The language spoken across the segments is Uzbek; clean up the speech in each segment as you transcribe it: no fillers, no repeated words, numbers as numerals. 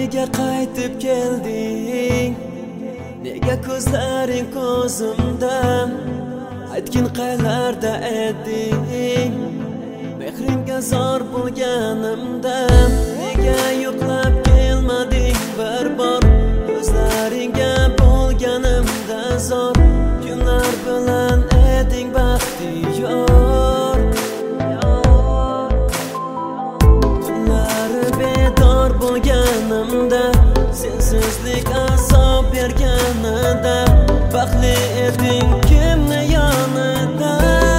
nega qaytib kelding? Nega ko'zlaring ko'zimda? Aytgin qaylarda eding? Mehringga zor bo'lganimda nega yo'qlab kelmading bir bor? Ko'zlaringga bo'lganimda zor, kunlar bilan eding baxtiyor. Tunlari bedor bo'lganimda, sensizlik azob berganida, baxtli eding kimni yonida.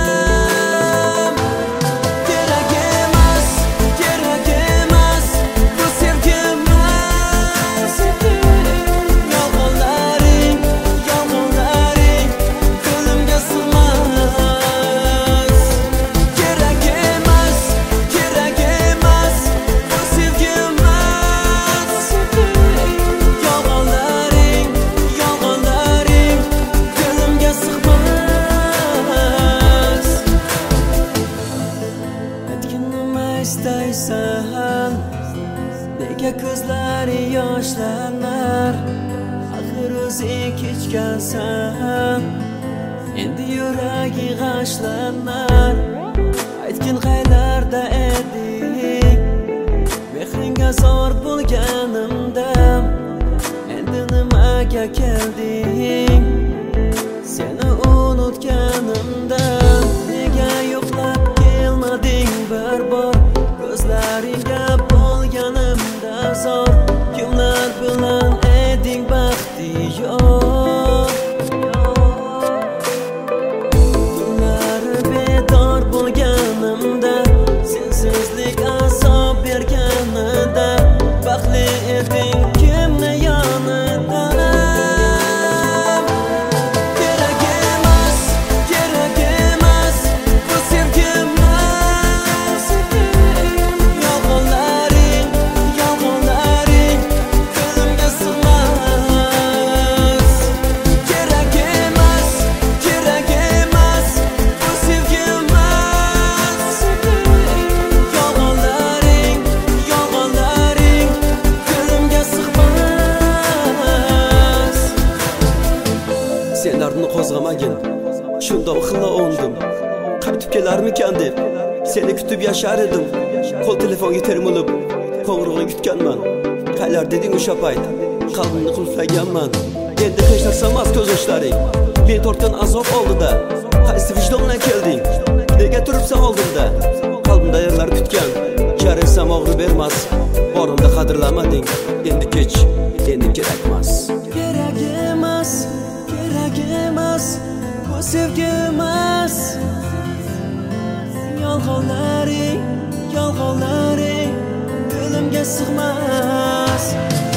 İstaysan, nega ko'zlari yoshlanar? Axir o'zi kechgansan, endi yuragi g'ashlanar. Aytgin qaylarda eding? Mehringga zor bo'lganimda, endi nimaga kelding? Seni unutganimda nega yo'qlab kelmading bir bor? Ko'zlaringga bo'lganimda zor, kimlar bilan eding baxtiyor. Tunlari bedor bo'lganimda, sensizlik azob berganida, baxtli eding kimni yonida. Senlarni qo'zg'amagin, shunda xilla o'ndim. Qaytib kelarmikan deb seni kutib yashar edim. Qo'l telefonga termilib, qo'ng'irog'ini kutganman. Qaylar deding o'sha payt, qalbimni qulflaganman. Endi hech narsa emas ko'z yoshlaring. Men tortgan azob oldida, qaysi vijdondan kelding? Nega turibsan oldimda? Qalbimda yerlar kutgan, jarisam og'ri bermas. Borimda qadrlamading, endi kech, endi kerakmas. Kerak emas, kerak emas, bu sevgi emas. Yolg'onlaring, yolg'onlaring dilimga sig'mas.